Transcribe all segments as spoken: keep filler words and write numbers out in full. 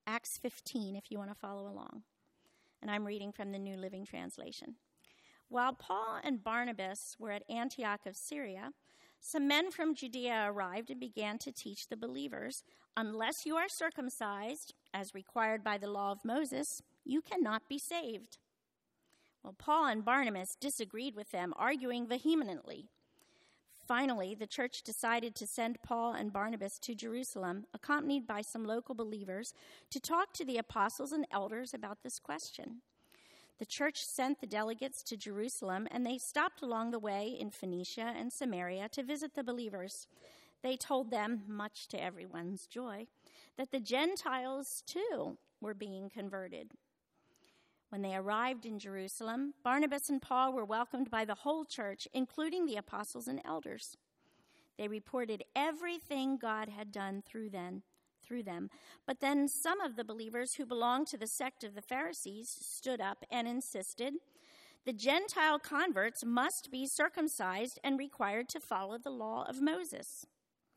Acts fifteen, if you want to follow along. And I'm reading from the New Living Translation. While Paul and Barnabas were at Antioch of Syria, some men from Judea arrived and began to teach the believers, unless you are circumcised, as required by the law of Moses, you cannot be saved. Well, Paul and Barnabas disagreed with them, arguing vehemently. Finally, the church decided to send Paul and Barnabas to Jerusalem, accompanied by some local believers, to talk to the apostles and elders about this question. The church sent the delegates to Jerusalem, and they stopped along the way in Phoenicia and Samaria to visit the believers. They told them, much to everyone's joy, that the Gentiles, too, were being converted. When they arrived in Jerusalem, Barnabas and Paul were welcomed by the whole church, including the apostles and elders. They reported everything God had done through them. through them. But then some of the believers who belonged to the sect of the Pharisees stood up and insisted the Gentile converts must be circumcised and required to follow the law of Moses.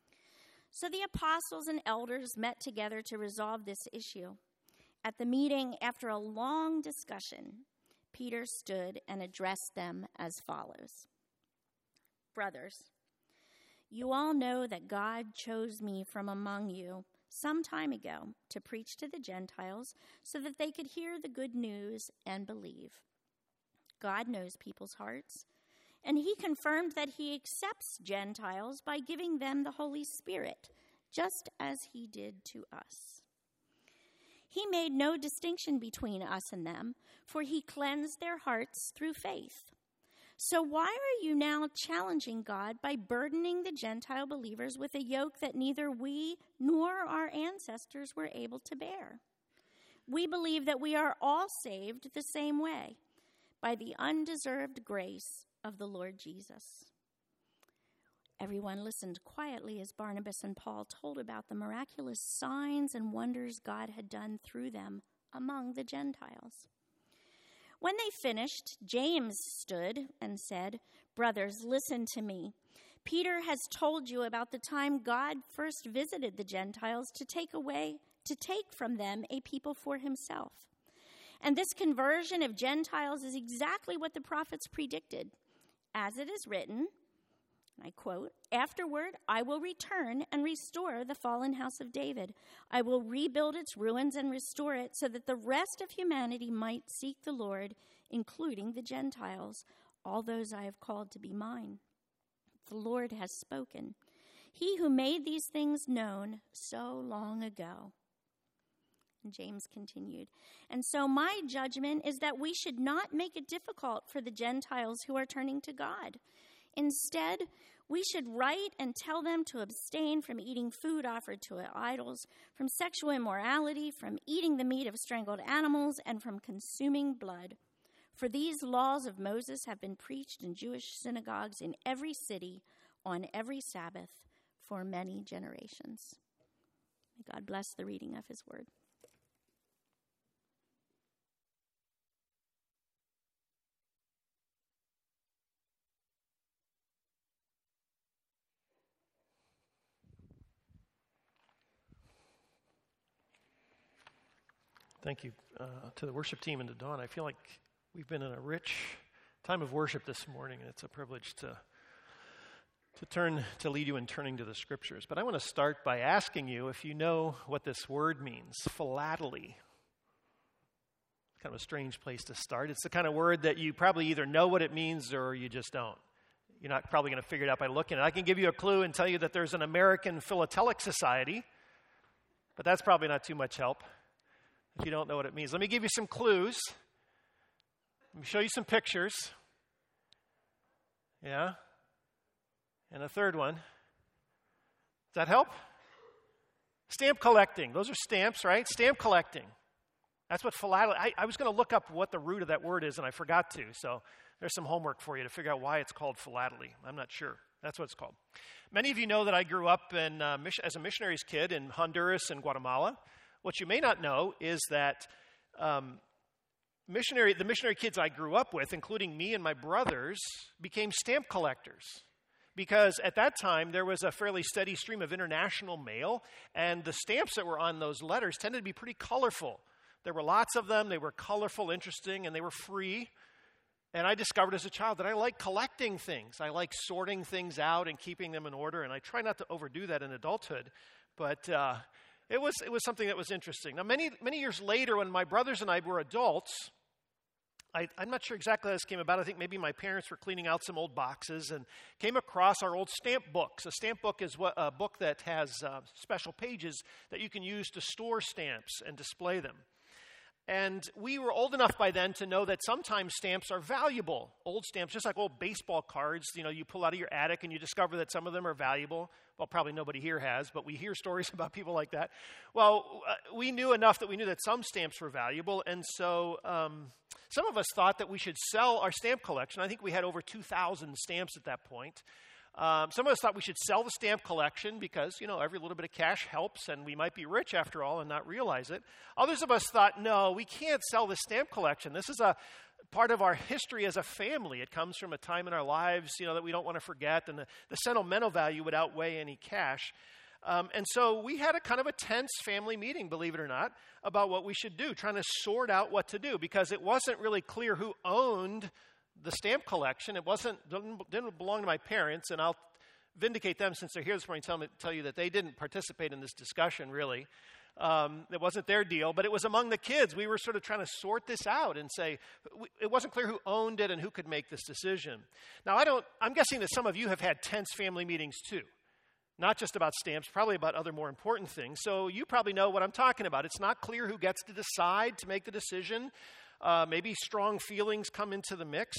So the apostles and elders met together to resolve this issue. At the meeting, after a long discussion, Peter stood and addressed them as follows. Brothers, you all know that God chose me from among you some time ago to preach to the Gentiles so that they could hear the good news and believe. God knows people's hearts, and he confirmed that he accepts Gentiles by giving them the Holy Spirit, just as he did to us. He made no distinction between us and them, for he cleansed their hearts through faith. So why are you now challenging God by burdening the Gentile believers with a yoke that neither we nor our ancestors were able to bear? We believe that we are all saved the same way, by the undeserved grace of the Lord Jesus. Everyone listened quietly as Barnabas and Paul told about the miraculous signs and wonders God had done through them among the Gentiles. When they finished, James stood and said, "Brothers, listen to me. Peter has told you about the time God first visited the Gentiles to take away, to take from them a people for himself. And this conversion of Gentiles is exactly what the prophets predicted. As it is written, and I quote, "Afterward, I will return and restore the fallen house of David. I will rebuild its ruins and restore it so that the rest of humanity might seek the Lord, including the Gentiles, all those I have called to be mine. The Lord has spoken. He who made these things known so long ago." And James continued, "And so my judgment is that we should not make it difficult for the Gentiles who are turning to God. Instead, we should write and tell them to abstain from eating food offered to idols, from sexual immorality, from eating the meat of strangled animals, and from consuming blood. For these laws of Moses have been preached in Jewish synagogues in every city on every Sabbath for many generations." May God bless the reading of his word. Thank you uh, to the worship team and to Dawn. I feel like we've been in a rich time of worship this morning, and it's a privilege to to turn to lead you in turning to the scriptures. But I want to start by asking you if you know what this word means, philately. Kind of a strange place to start. It's the kind of word that you probably either know what it means or you just don't. You're not probably going to figure it out by looking at it. I can give you a clue and tell you that there's an American Philatelic Society, but that's probably not too much help if you don't know what it means. Let me give you some clues. Let me show you some pictures. Yeah. And a third one. Does that help? Stamp collecting. Those are stamps, right? Stamp collecting. That's what philately. I, I was going to look up what the root of that word is, and I forgot to. So there's some homework for you to figure out why it's called philately. I'm not sure. That's what it's called. Many of you know that I grew up in, uh, as a missionary's kid in Honduras and Guatemala. What you may not know is that um, missionary, the missionary kids I grew up with, including me and my brothers, became stamp collectors. because at that time there was a fairly steady stream of international mail, and the stamps that were on those letters tended to be pretty colorful. There were lots of them. They were colorful, interesting, and they were free. And I discovered as a child that I like collecting things. I like sorting things out and keeping them in order, and I try not to overdo that in adulthood. But uh, it was it was something that was interesting. Now, many many years later, when my brothers and I were adults, I, I'm not sure exactly how this came about. I think maybe my parents were cleaning out some old boxes and came across our old stamp books. A stamp book is what, a book that has uh, special pages that you can use to store stamps and display them. And we were old enough by then to know that sometimes stamps are valuable. Old stamps, just like old baseball cards, you know, you pull out of your attic and you discover that some of them are valuable. Well, probably nobody here has, but we hear stories about people like that. Well, uh, we knew enough that we knew that some stamps were valuable, and so um, some of us thought that we should sell our stamp collection. I think we had over two thousand stamps at that point. Um, some of us thought we should sell the stamp collection because, you know, every little bit of cash helps and we might be rich after all and not realize it. Others of us thought, no, we can't sell the stamp collection. This is a part of our history as a family. It comes from a time in our lives, you know, that we don't want to forget, and the, the sentimental value would outweigh any cash. Um, and so we had a kind of a tense family meeting, believe it or not, about what we should do, trying to sort out what to do, because it wasn't really clear who owned the stamp collection. It wasn't didn't, didn't belong to my parents, and I'll vindicate them since they're here this morning, tell, me, tell you that they didn't participate in this discussion, really. Um, it wasn't their deal, but it was among the kids. We were sort of trying to sort this out and say, we, it wasn't clear who owned it and who could make this decision. Now, I don't, I'm guessing that some of you have had tense family meetings too. Not just about stamps, probably about other more important things. So you probably know what I'm talking about. It's not clear who gets to decide to make the decision. Uh, maybe strong feelings come into the mix.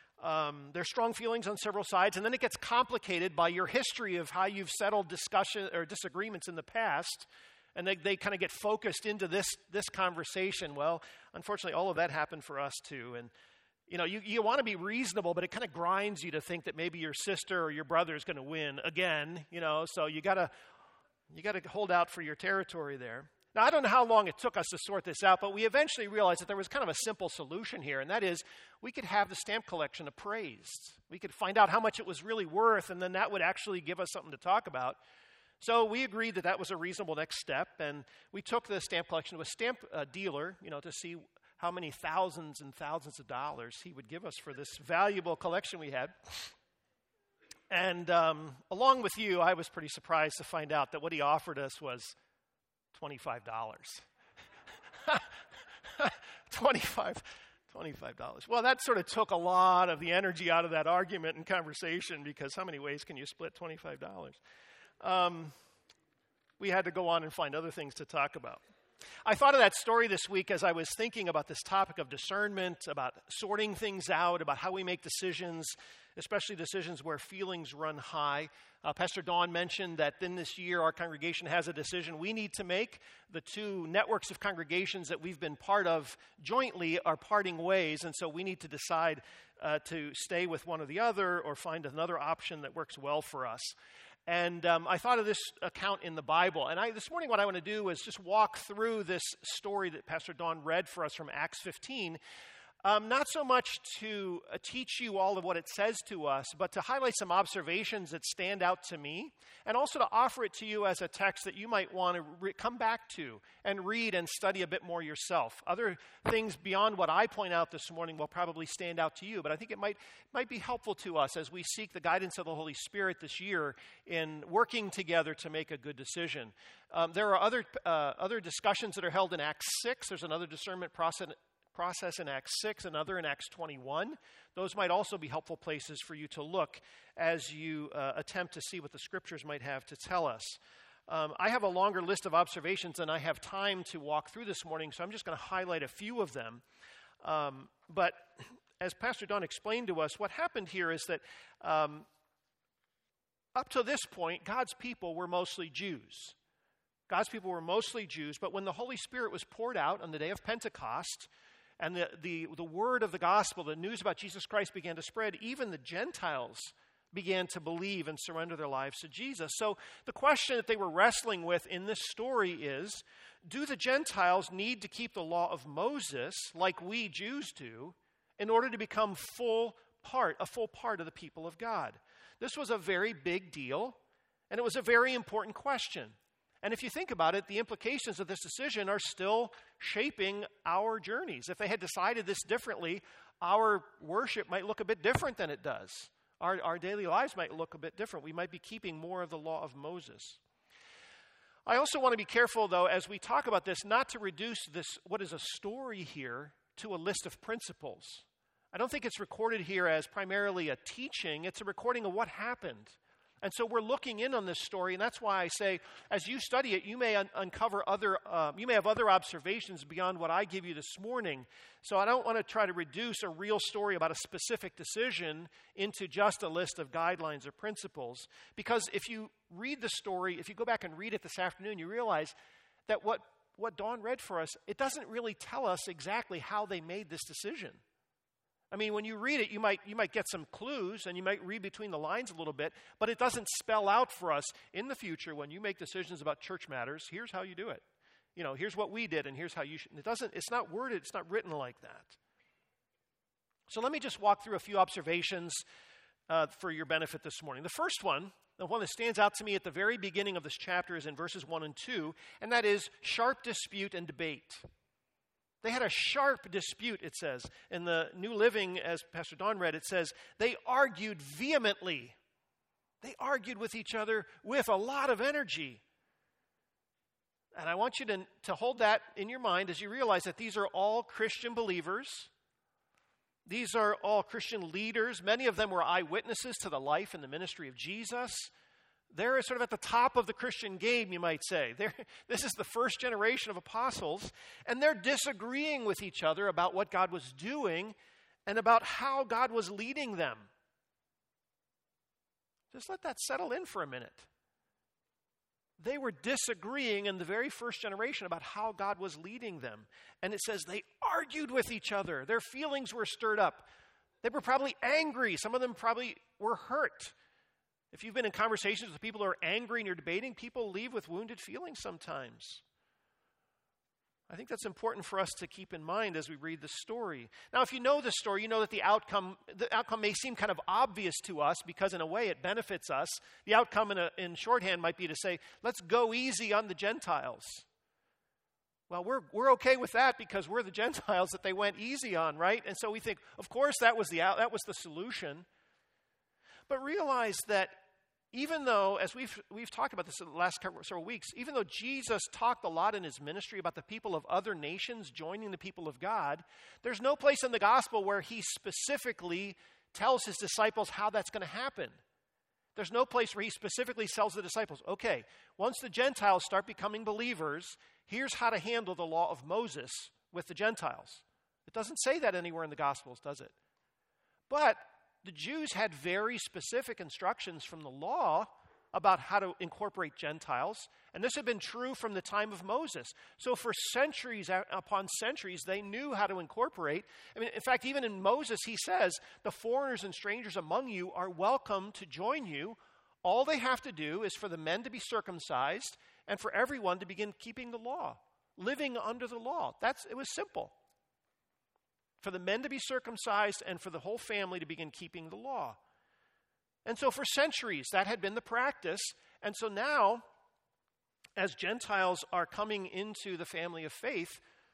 Um, there's strong feelings on several sides, and then it gets complicated by your history of how you've settled discussion or disagreements in the past, and they, they kind of get focused into this this conversation. Well, unfortunately, all of that happened for us too. And you know, you, you want to be reasonable, but it kind of grinds you to think that maybe your sister or your brother is going to win again. You know, so you gotta you gotta hold out for your territory there. Now, I don't know how long it took us to sort this out, but we eventually realized that there was kind of a simple solution here, and that is we could have the stamp collection appraised. We could find out how much it was really worth, and then that would actually give us something to talk about. So we agreed that that was a reasonable next step, and we took the stamp collection to a stamp uh, dealer, you know, to see how many thousands and thousands of dollars he would give us for this valuable collection we had. And um, along with you, I was pretty surprised to find out that what he offered us was twenty-five dollars. twenty-five dollars. twenty-five dollars. Well, that sort of took a lot of the energy out of that argument and conversation, because how many ways can you split twenty-five dollars? Um, we had to go on and find other things to talk about. I thought of that story this week as I was thinking about this topic of discernment, about sorting things out, about how we make decisions, especially decisions where feelings run high. Uh, Pastor Dawn mentioned that in this year our congregation has a decision we need to make. The two networks of congregations that we've been part of jointly are parting ways, and so we need to decide uh, to stay with one or the other or find another option that works well for us. And um, I thought of this account in the Bible. And I, this morning what I want to do is just walk through this story that Pastor Dawn read for us from Acts fifteen. Um, not so much to uh, teach you all of what it says to us, but to highlight some observations that stand out to me, and also to offer it to you as a text that you might want to re- come back to and read and study a bit more yourself. Other things beyond what I point out this morning will probably stand out to you, but I think it might, might be helpful to us as we seek the guidance of the Holy Spirit this year in working together to make a good decision. Um, there are other, uh, other discussions that are held in Acts six. There's another discernment process process in Acts six, another in Acts twenty-one. Those might also be helpful places for you to look as you uh, attempt to see what the Scriptures might have to tell us. Um, I have a longer list of observations than I have time to walk through this morning, so I'm just going to highlight a few of them. Um, but as Pastor Don explained to us, what happened here is that um, up to this point, God's people were mostly Jews. God's people were mostly Jews, but when the Holy Spirit was poured out on the day of Pentecost, and the, the, the word of the gospel, the news about Jesus Christ began to spread, even the Gentiles began to believe and surrender their lives to Jesus. So the question that they were wrestling with in this story is, do the Gentiles need to keep the law of Moses like we Jews do in order to become full part, a full part of the people of God? This was a very big deal, and it was a very important question. And if you think about it, the implications of this decision are still shaping our journeys. If they had decided this differently, our worship might look a bit different than it does. Our, our daily lives might look a bit different. We might be keeping more of the law of Moses. I also want to be careful, though, as we talk about this, not to reduce this, what is a story here, to a list of principles. I don't think it's recorded here as primarily a teaching. It's a recording of what happened. And so we're looking in on this story, and that's why I say, as you study it, you may un- uncover other, uh, you may have other observations beyond what I give you this morning. So I don't want to try to reduce a real story about a specific decision into just a list of guidelines or principles. Because if you read the story, if you go back and read it this afternoon, you realize that what, what Dawn read for us, it doesn't really tell us exactly how they made this decision. I mean, when you read it, you might you might get some clues, and you might read between the lines a little bit, but it doesn't spell out for us in the future when you make decisions about church matters, here's how you do it. You know, here's what we did, and here's how you should. It doesn't, it's not worded, it's not written like that. So let me just walk through a few observations uh, for your benefit this morning. The first one, the one that stands out to me at the very beginning of this chapter, is in verses one and two, and that is sharp dispute and debate. They had a sharp dispute, it says. In the New Living, as Pastor Don read, it says, they argued vehemently. They argued with each other with a lot of energy. And I want you to, to hold that in your mind as you realize that these are all Christian believers. These are all Christian leaders. Many of them were eyewitnesses to the life and the ministry of Jesus. They're sort of at the top of the Christian game, you might say. They're, this is the first generation of apostles, and they're disagreeing with each other about what God was doing and about how God was leading them. Just let that settle in for a minute. They were disagreeing in the very first generation about how God was leading them. And it says they argued with each other. Their feelings were stirred up. They were probably angry. Some of them probably were hurt. If you've been in conversations with people who are angry and you're debating, people leave with wounded feelings sometimes. I think that's important for us to keep in mind as we read the story. Now, if you know the story, you know that the outcome the outcome may seem kind of obvious to us because in a way it benefits us. The outcome in, a, in shorthand might be to say, let's go easy on the Gentiles. Well, we're we're okay with that because we're the Gentiles that they went easy on, right? And so we think, of course, that was the that was the solution. But realize that even though, as we've we've talked about this in the last several weeks, even though Jesus talked a lot in his ministry about the people of other nations joining the people of God, there's no place in the gospel where he specifically tells his disciples how that's going to happen. There's no place where he specifically tells the disciples, okay, once the Gentiles start becoming believers, here's how to handle the law of Moses with the Gentiles. It doesn't say that anywhere in the Gospels, does it? But the Jews had very specific instructions from the law about how to incorporate Gentiles, and this had been true from the time of Moses. So for centuries upon centuries, they knew how to incorporate. I mean, in fact, even in Moses, he says, the foreigners and strangers among you are welcome to join you. All they have to do is for the men to be circumcised and for everyone to begin keeping the law, living under the law. That's it was simple. For the men to be circumcised and for the whole family to begin keeping the law. And so for centuries, that had been the practice. And so now, as Gentiles are coming into the family of faith,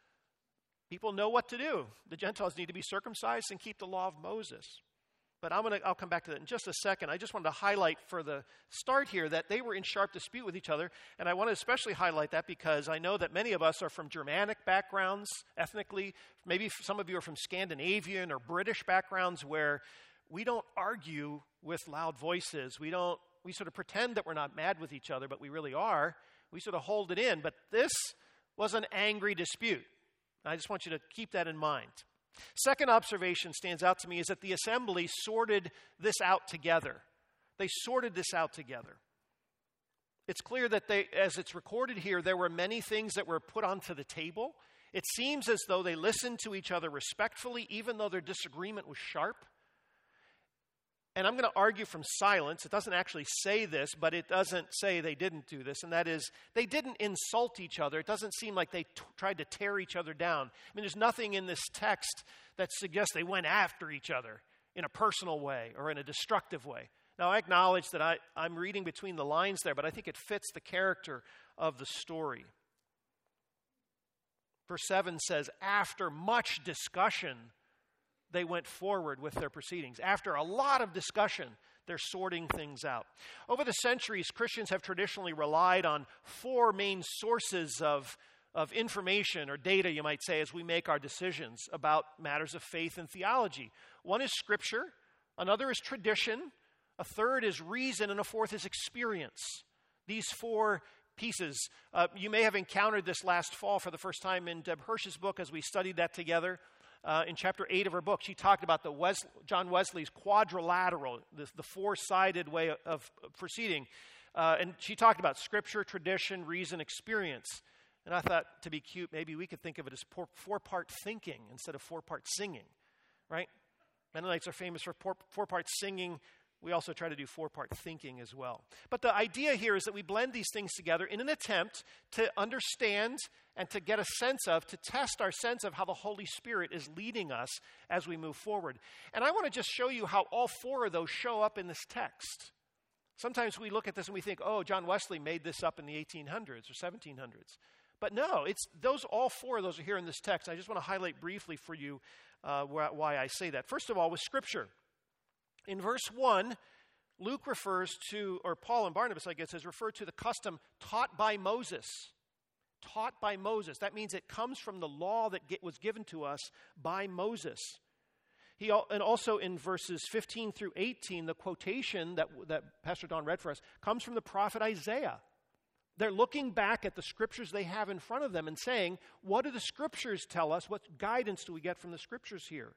people know what to do. The Gentiles need to be circumcised and keep the law of Moses. But I'm gonna, I'll come back to that in just a second. I just wanted to highlight for the start here that they were in sharp dispute with each other. And I want to especially highlight that because I know that many of us are from Germanic backgrounds, ethnically. Maybe some of you are from Scandinavian or British backgrounds where we don't argue with loud voices. We don't. We sort of pretend that we're not mad with each other, but we really are. We sort of hold it in. But this was an angry dispute. I just want you to keep that in mind. Second observation stands out to me is that the assembly sorted this out together. They sorted this out together. It's clear that they, as it's recorded here, there were many things that were put onto the table. It seems as though they listened to each other respectfully, even though their disagreement was sharp. And I'm going to argue from silence. It doesn't actually say this, but it doesn't say they didn't do this. And that is, they didn't insult each other. It doesn't seem like they t- tried to tear each other down. I mean, there's nothing in this text that suggests they went after each other in a personal way or in a destructive way. Now, I acknowledge that I, I'm reading between the lines there, but I think it fits the character of the story. Verse seven says, after much discussion, they went forward with their proceedings. After a lot of discussion, they're sorting things out. Over the centuries, Christians have traditionally relied on four main sources of, of information or data, you might say, as we make our decisions about matters of faith and theology. One is Scripture, another is tradition, a third is reason, and a fourth is experience. These four pieces. Uh, you may have encountered this last fall for the first time in Deb Hirsch's book as we studied that together. Uh, in chapter eight of her book, she talked about the Wes- John Wesley's quadrilateral, the, the four-sided way of, of proceeding. Uh, and she talked about Scripture, tradition, reason, experience. And I thought, to be cute, maybe we could think of it as four, four-part thinking instead of four-part singing, right? Mennonites are famous for four, four-part singing. We also try to do four-part thinking as well. But the idea here is that we blend these things together in an attempt to understand and to get a sense of, to test our sense of how the Holy Spirit is leading us as we move forward. And I want to just show you how all four of those show up in this text. Sometimes we look at this and we think, oh, John Wesley made this up in the eighteen hundreds or seventeen hundreds. But no, it's those. All four of those are here in this text. I just want to highlight briefly for you uh, why I say that. First of all, with Scripture. In verse one, Luke refers to, or Paul and Barnabas, I guess, has referred to the custom taught by Moses. Taught by Moses. That means it comes from the law that get, was given to us by Moses. He And also in verses fifteen through eighteen, the quotation that, that Pastor Don read for us comes from the prophet Isaiah. They're looking back at the scriptures they have in front of them and saying, what do the scriptures tell us? What guidance do we get from the scriptures here?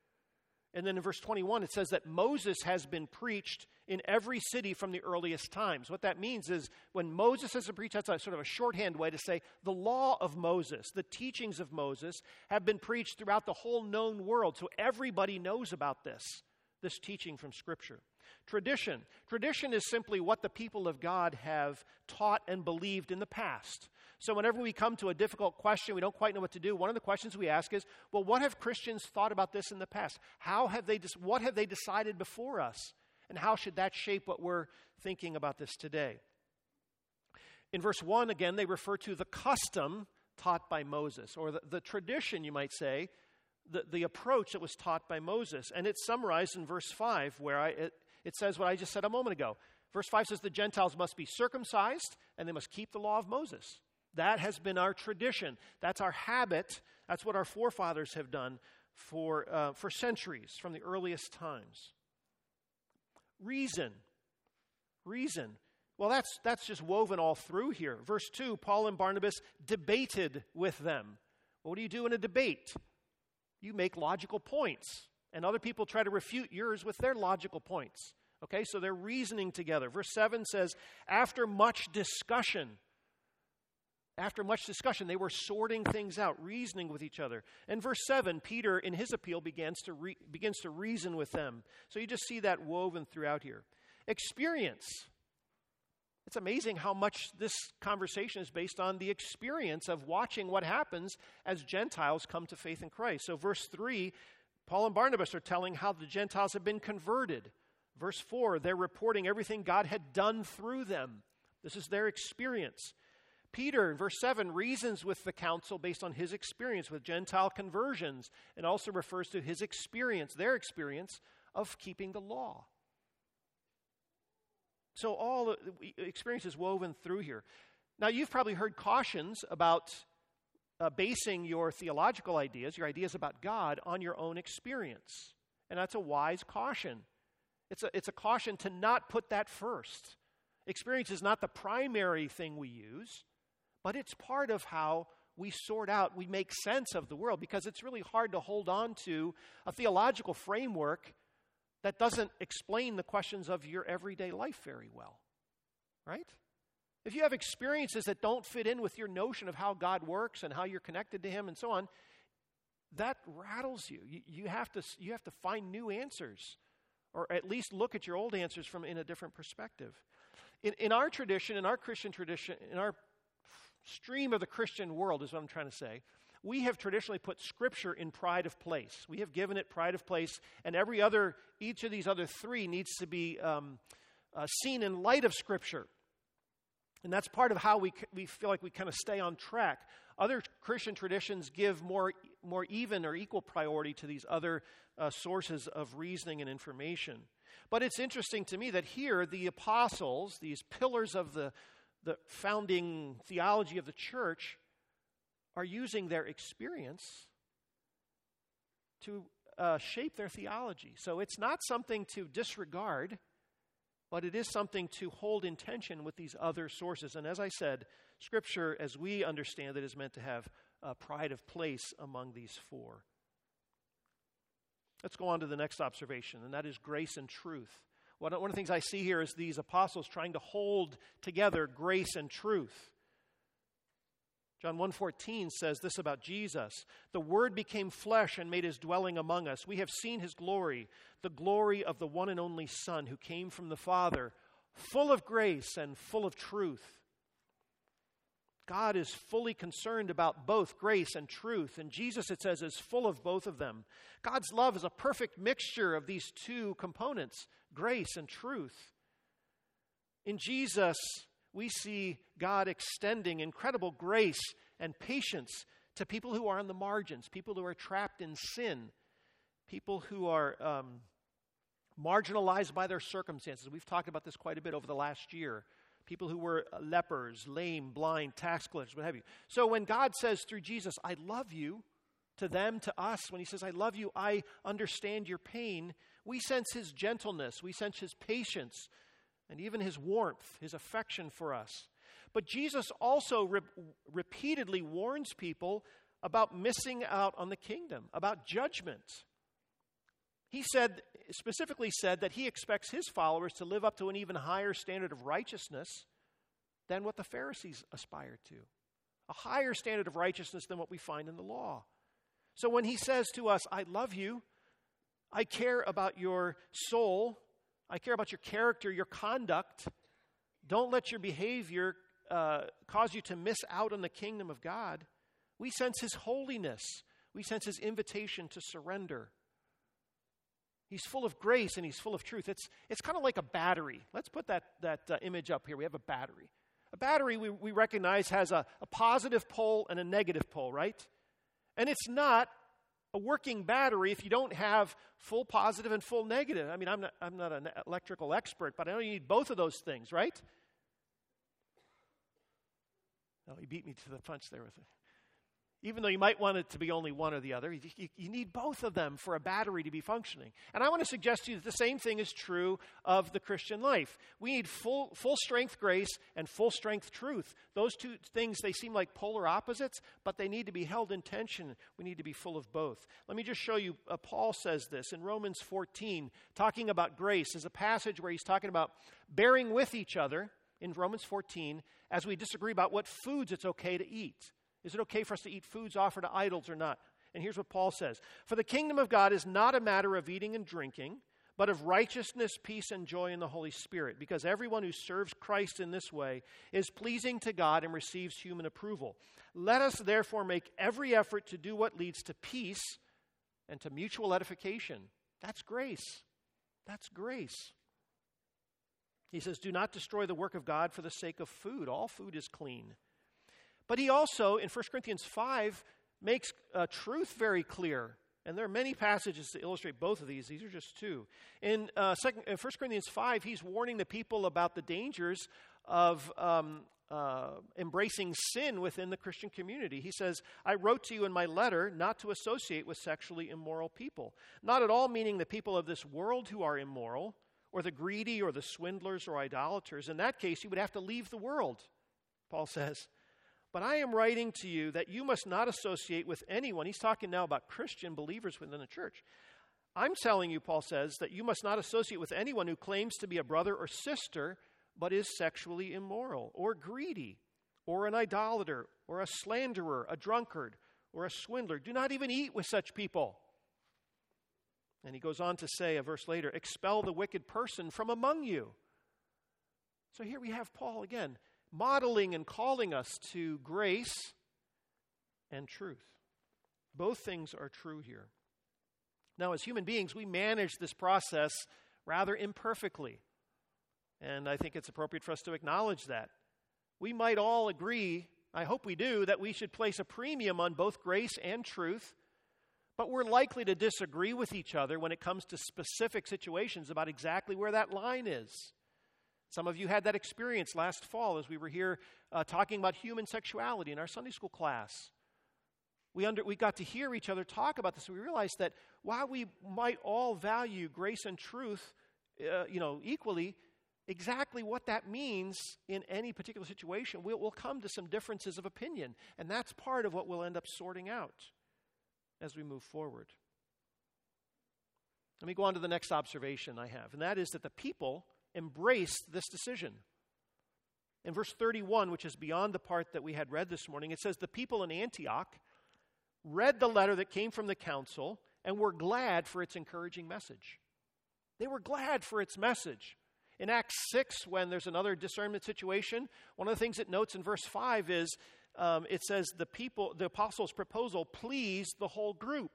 And then in verse twenty-one, it says that Moses has been preached in every city from the earliest times. What that means is when Moses has been preached, that's a sort of a shorthand way to say the law of Moses, the teachings of Moses have been preached throughout the whole known world. So everybody knows about this, this teaching from Scripture. Tradition. Tradition is simply what the people of God have taught and believed in the past. So whenever we come to a difficult question, we don't quite know what to do, one of the questions we ask is, well, what have Christians thought about this in the past? How have they, what have they decided before us? And how should that shape what we're thinking about this today? In verse one, again, they refer to the custom taught by Moses, or the, the tradition, you might say, the, the approach that was taught by Moses. And it's summarized in verse five, where I, it, it says what I just said a moment ago. Verse five says the Gentiles must be circumcised, and they must keep the law of Moses. That has been our tradition. That's our habit. That's what our forefathers have done for, uh, for centuries, from the earliest times. Reason. Reason. Well, that's, that's just woven all through here. Verse two, Paul and Barnabas debated with them. What do you do in a debate? You make logical points, and other people try to refute yours with their logical points. Okay, so they're reasoning together. Verse seven says, after much discussion, After much discussion, they were sorting things out, reasoning with each other. And verse seven, Peter, in his appeal, begins to re- begins to reason with them. So you just see that woven throughout here. Experience. It's amazing how much this conversation is based on the experience of watching what happens as Gentiles come to faith in Christ. So verse three, Paul and Barnabas are telling how the Gentiles have been converted. Verse four, they're reporting everything God had done through them. This is their experience. Peter, in verse seven, reasons with the council based on his experience with Gentile conversions and also refers to his experience, their experience of keeping the law. So all experience is woven through here. Now, you've probably heard cautions about uh, basing your theological ideas, your ideas about God, on your own experience. And that's a wise caution. It's a, it's a caution to not put that first. Experience is not the primary thing we use, but it's part of how we sort out, we make sense of the world, because it's really hard to hold on to a theological framework that doesn't explain the questions of your everyday life very well, right? If you have experiences that don't fit in with your notion of how God works and how you're connected to Him and so on, that rattles you. You, you have to, you have to find new answers, or at least look at your old answers from in a different perspective. In, in our tradition, in our Christian tradition, in our stream of the Christian world is what I'm trying to say, We have traditionally put Scripture in pride of place. We have given it pride of place, and every other, each of these other three needs to be um, uh, seen in light of Scripture. And that's part of how we we feel like we kind of stay on track. Other Christian traditions give more more even or equal priority to these other uh, sources of reasoning and information. But it's interesting to me that here the apostles, these pillars of the, the founding theology of the church, are using their experience to uh, shape their theology. So it's not something to disregard, but it is something to hold in tension with these other sources. And as I said, Scripture, as we understand it, is meant to have a pride of place among these four. Let's go on to the next observation, and that is grace and truth. One of the things I see here is these apostles trying to hold together grace and truth. John one fourteen says this about Jesus. The Word became flesh and made his dwelling among us. We have seen his glory, the glory of the one and only Son who came from the Father, full of grace and full of truth. God is fully concerned about both grace and truth, and Jesus, it says, is full of both of them. God's love is a perfect mixture of these two components, grace and truth. In Jesus, we see God extending incredible grace and patience to people who are on the margins, people who are trapped in sin, people who are um, marginalized by their circumstances. We've talked about this quite a bit over the last year. People who were lepers, lame, blind, tax collectors, what have you. So when God says through Jesus, I love you, to them, to us, when he says, I love you, I understand your pain, we sense his gentleness, we sense his patience, and even his warmth, his affection for us. But Jesus also re- repeatedly warns people about missing out on the kingdom, about judgment. He said, specifically said that he expects his followers to live up to an even higher standard of righteousness than what the Pharisees aspired to. A higher standard of righteousness than what we find in the law. So when he says to us, I love you, I care about your soul, I care about your character, your conduct, don't let your behavior uh, cause you to miss out on the kingdom of God, we sense his holiness. We sense his invitation to surrender. He's full of grace and he's full of truth. It's it's kind of like a battery. Let's put that, that uh, image up here. We have a battery. A battery we, we recognize has a, a positive pole and a negative pole, right? And it's not a working battery if you don't have full positive and full negative. I mean, I'm not, I'm not an electrical expert, but I know you need both of those things, right? No, he beat me to the punch there with it. Even though you might want it to be only one or the other, you, you, you need both of them for a battery to be functioning. And I want to suggest to you that the same thing is true of the Christian life. We need full, full strength grace and full strength truth. Those two things, they seem like polar opposites, but they need to be held in tension. We need to be full of both. Let me just show you, uh, Paul says this in Romans fourteen, talking about grace. There's a passage where he's talking about bearing with each other in Romans fourteen as we disagree about what foods it's okay to eat. Is it okay for us to eat foods offered to idols or not? And here's what Paul says. For the kingdom of God is not a matter of eating and drinking, but of righteousness, peace, and joy in the Holy Spirit. Because everyone who serves Christ in this way is pleasing to God and receives human approval. Let us therefore make every effort to do what leads to peace and to mutual edification. That's grace. That's grace. He says, do not destroy the work of God for the sake of food. All food is clean. But he also, in First Corinthians five, makes uh, truth very clear. And there are many passages to illustrate both of these. These are just two. In, uh, second, in First Corinthians five, he's warning the people about the dangers of um, uh, embracing sin within the Christian community. He says, I wrote to you in my letter not to associate with sexually immoral people. Not at all meaning the people of this world who are immoral, or the greedy, or the swindlers, or idolaters. In that case, you would have to leave the world, Paul says. But I am writing to you that you must not associate with anyone. He's talking now about Christian believers within the church. I'm telling you, Paul says, that you must not associate with anyone who claims to be a brother or sister, but is sexually immoral, or greedy, or an idolater, or a slanderer, a drunkard, or a swindler. Do not even eat with such people. And he goes on to say, a verse later, expel the wicked person from among you. So here we have Paul again, modeling and calling us to grace and truth. Both things are true here. Now, as human beings, we manage this process rather imperfectly. And I think it's appropriate for us to acknowledge that. We might all agree, I hope we do, that we should place a premium on both grace and truth, but we're likely to disagree with each other when it comes to specific situations about exactly where that line is. Some of you had that experience last fall as we were here uh, talking about human sexuality in our Sunday school class. We, under, we got to hear each other talk about this. We realized that while we might all value grace and truth uh, you know, equally, exactly what that means in any particular situation, we'll, we'll come to some differences of opinion. And that's part of what we'll end up sorting out as we move forward. Let me go on to the next observation I have, and that is that the people embraced this decision. In verse thirty-one, which is beyond the part that we had read this morning, it says, the people in Antioch read the letter that came from the council and were glad for its encouraging message. They were glad for its message. In Acts six, when there's another discernment situation, one of the things it notes in verse five is, um, it says the people, the apostles' proposal pleased the whole group.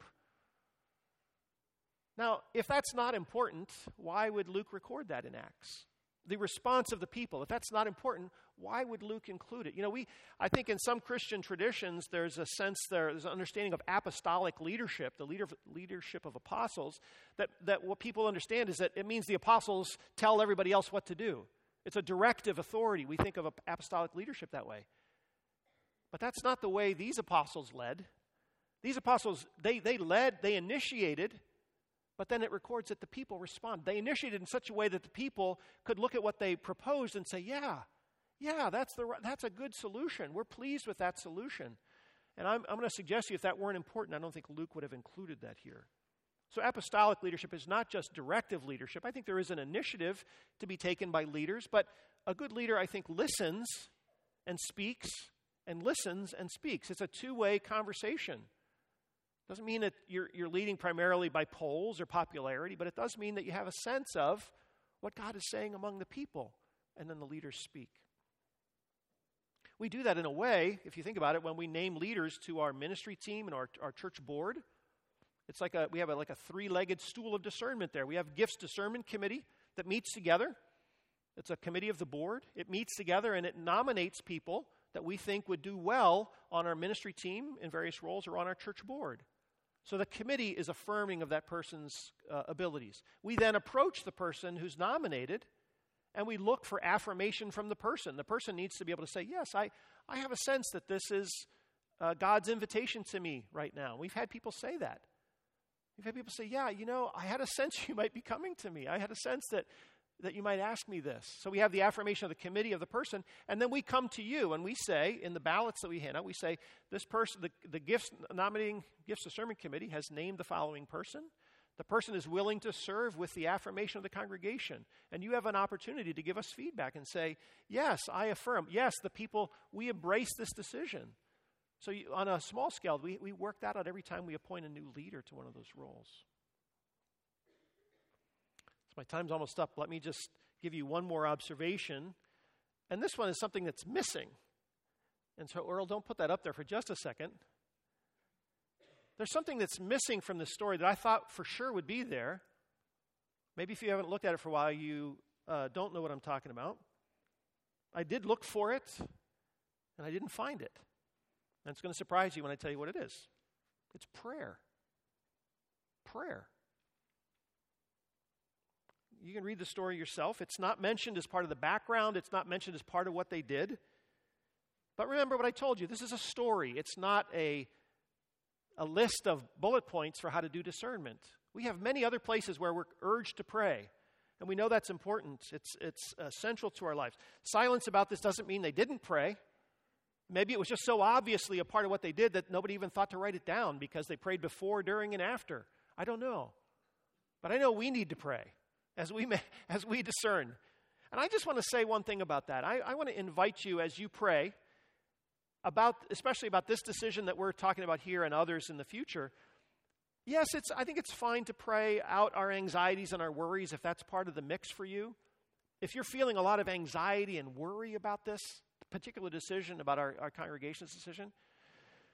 Now, if that's not important, why would Luke record that in Acts? The response of the people, if that's not important, why would Luke include it? You know, we, I think in some Christian traditions, there's a sense there, there's an understanding of apostolic leadership, the leader, leadership of apostles, that, that what people understand is that it means the apostles tell everybody else what to do. It's a directive authority. We think of apostolic leadership that way. But that's not the way these apostles led. These apostles, they, they led, they initiated, but then it records that the people respond. They initiated in such a way that the people could look at what they proposed and say, yeah, yeah, that's the that's a good solution. We're pleased with that solution. And I'm, I'm going to suggest to you, if that weren't important, I don't think Luke would have included that here. So apostolic leadership is not just directive leadership. I think there is an initiative to be taken by leaders, but a good leader, I think, listens and speaks and listens and speaks. It's a two-way conversation. Doesn't mean that you're, you're leading primarily by polls or popularity, but it does mean that you have a sense of what God is saying among the people, and then the leaders speak. We do that in a way, if you think about it, when we name leaders to our ministry team and our, our church board. It's like a, we have a, like a three-legged stool of discernment there. We have Gifts Discernment Committee that meets together. It's a committee of the board. It meets together and it nominates people that we think would do well on our ministry team in various roles or on our church board. So the committee is affirming of that person's uh, abilities. We then approach the person who's nominated, and we look for affirmation from the person. The person needs to be able to say, yes, I, I have a sense that this is uh, God's invitation to me right now. We've had people say that. We've had people say, yeah, you know, I had a sense you might be coming to me. I had a sense that that you might ask me this. So we have the affirmation of the committee of the person, and then we come to you and we say, in the ballots that we hand out, we say, this person, the, the gifts nominating Gifts Discernment Committee has named the following person. The person is willing to serve with the affirmation of the congregation. And you have an opportunity to give us feedback and say, yes, I affirm. Yes, the people, we embrace this decision. So you, on a small scale, we, we work that out every time we appoint a new leader to one of those roles. My time's almost up. Let me just give you one more observation. And this one is something that's missing. And so, Earl, don't put that up there for just a second. There's something that's missing from this story that I thought for sure would be there. Maybe if you haven't looked at it for a while, you uh, don't know what I'm talking about. I did look for it, and I didn't find it. And it's going to surprise you when I tell you what it is. It's prayer. Prayer. You can read the story yourself. It's not mentioned as part of the background. It's not mentioned as part of what they did. But remember what I told you. This is a story. It's not a, a list of bullet points for how to do discernment. We have many other places where we're urged to pray. And we know that's important. It's, it's uh, central to our lives. Silence about this doesn't mean they didn't pray. Maybe it was just so obviously a part of what they did that nobody even thought to write it down because they prayed before, during, and after. I don't know. But I know we need to pray. As we as we discern. And I just want to say one thing about that. I, I want to invite you as you pray, about, especially about this decision that we're talking about here and others in the future. Yes, it's. I think it's fine to pray out our anxieties and our worries if that's part of the mix for you. If you're feeling a lot of anxiety and worry about this particular decision, about our, our congregation's decision,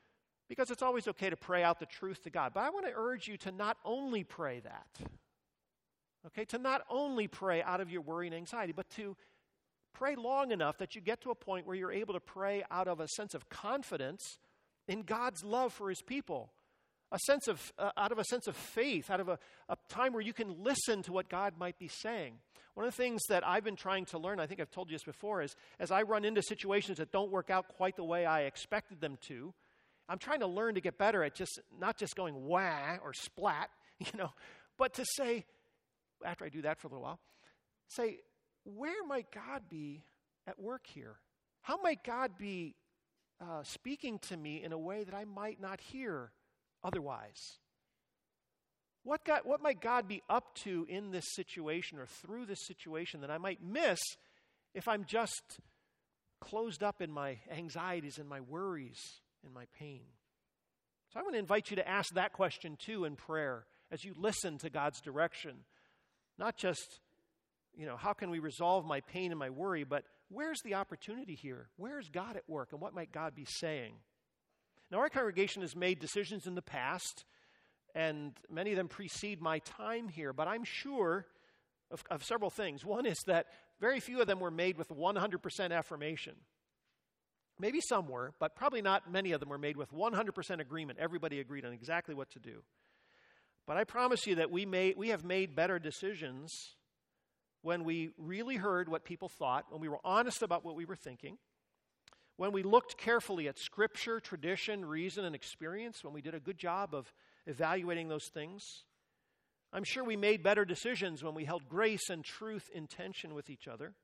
Because it's always okay to pray out the truth to God. But I want to urge you to not only pray that, okay, to not only pray out of your worry and anxiety, but to pray long enough that you get to a point where you're able to pray out of a sense of confidence in God's love for his people. A sense of, uh, out of a sense of faith, out of a, a time where you can listen to what God might be saying. One of the things that I've been trying to learn, I think I've told you this before, is as I run into situations that don't work out quite the way I expected them to, I'm trying to learn to get better at just not just going wah or splat, you know, but to say, after I do that for a little while, say, where might God be at work here? How might God be uh, speaking to me in a way that I might not hear otherwise? What, God, what might God be up to in this situation or through this situation that I might miss if I'm just closed up in my anxieties and my worries and my pain? So I want to invite you to ask that question too in prayer as you listen to God's direction. Not just, you know, how can we resolve my pain and my worry, but where's the opportunity here? Where's God at work and what might God be saying? Now, our congregation has made decisions in the past, and many of them precede my time here, but I'm sure of, of several things. One is that very few of them were made with one hundred percent affirmation. Maybe some were, but probably not many of them were made with one hundred percent agreement. Everybody agreed on exactly what to do. But I promise you that we may, we have made better decisions when we really heard what people thought, when we were honest about what we were thinking, when we looked carefully at Scripture, tradition, reason, and experience, when we did a good job of evaluating those things. I'm sure we made better decisions when we held grace and truth in tension with each other.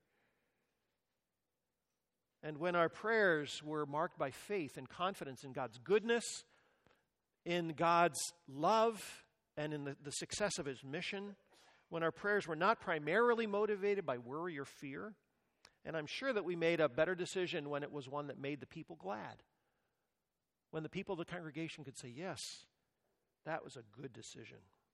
And when our prayers were marked by faith and confidence in God's goodness, in God's love, and in the, the success of his mission, when our prayers were not primarily motivated by worry or fear. And I'm sure that we made a better decision when it was one that made the people glad. When the people of the congregation could say, yes, that was a good decision.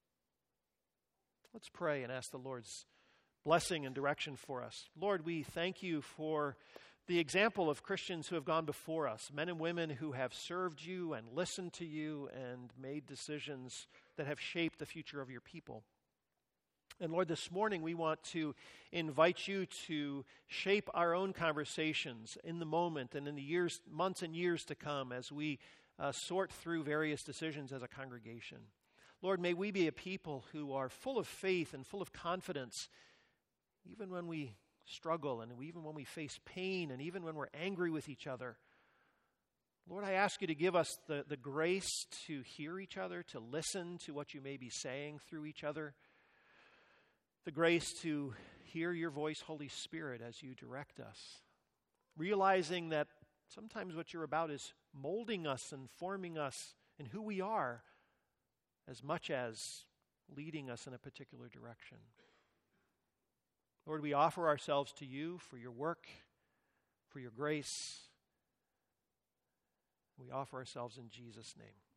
Let's pray and ask the Lord's blessing and direction for us. Lord, we thank you for the example of Christians who have gone before us, men and women who have served you and listened to you and made decisions that have shaped the future of your people. And Lord, this morning we want to invite you to shape our own conversations in the moment and in the years, months and years to come as we uh, sort through various decisions as a congregation. Lord, may we be a people who are full of faith and full of confidence, even when we struggle and even when we face pain and even when we're angry with each other. Lord, I ask you to give us the, the grace to hear each other, to listen to what you may be saying through each other, the grace to hear your voice, Holy Spirit, as you direct us, realizing that sometimes what you're about is molding us and forming us in who we are as much as leading us in a particular direction. Lord, we offer ourselves to you for your work, for your grace. We offer ourselves in Jesus' name.